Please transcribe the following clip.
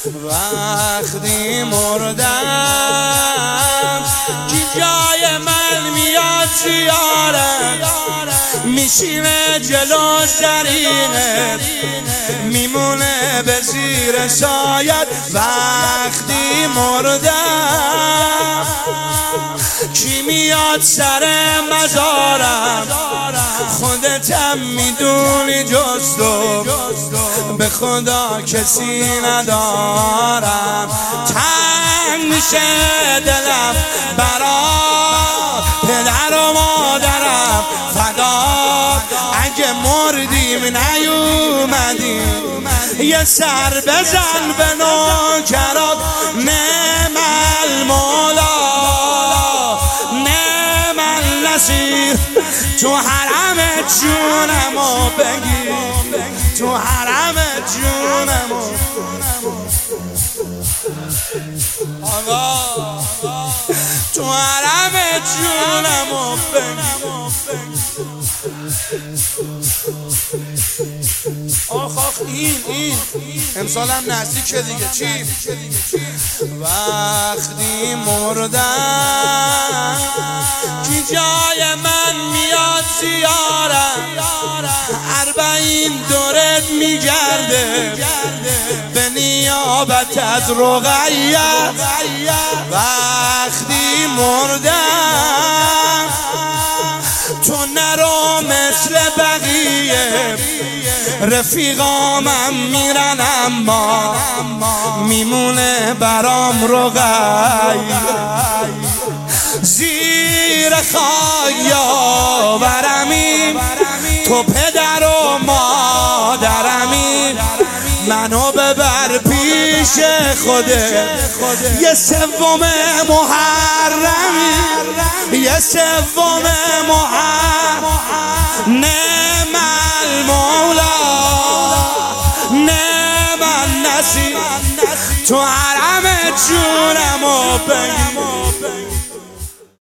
وقتی مردم کی جای من میاد زیارت، میشینه جلو زرینه میمونه به زیر سایت. وقتی مردم کی میاد سر مزارم، خودتم میدونی جز تو به خدا کسی ندارم. تنگ میشه دلم برات پدر و مادرم فدا، اگه مردیم نیومدیم یه سر بزن به نوکرات. نعم المولا نعم النصیر، تو حرم جونمو بگیر، تو حرم جونمو. آقا تو حرم جونمو بگیر. آخ این امسالم نزدیکه دیگه. چی؟ وقتی مردم کی جای من میاد زیارت، 40 دورت میگرده به نیابت از رقیه. وقتی مردم تو نرو مثل بقیه، رفیقامم میرن اما میمونه برام رقیه. زیر خاک آورمی تو پدر و مادرمی، منو ببر پیش خوده یه سوم محرمی، یه سوم محرم. نعم المولا نعم النصیر، تو حرم جونمو بگیر.